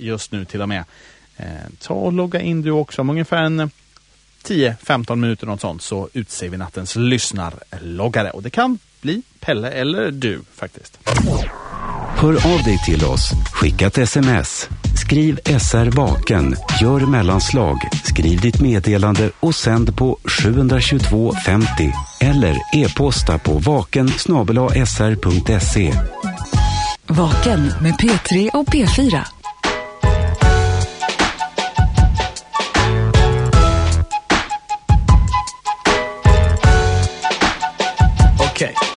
just nu till och med. Ta och logga in du också om ungefär en 10-15 minuter något sånt, så utser vi nattens lyssnarloggare. Och det kan bli Pelle eller du faktiskt. Hör av dig till oss. Skicka ett sms. Skriv SR Vaken. Gör mellanslag. Skriv ditt meddelande och sänd på 72250. Eller e-posta på vaken@sr.se. Vaken med P3 och P4. Okej.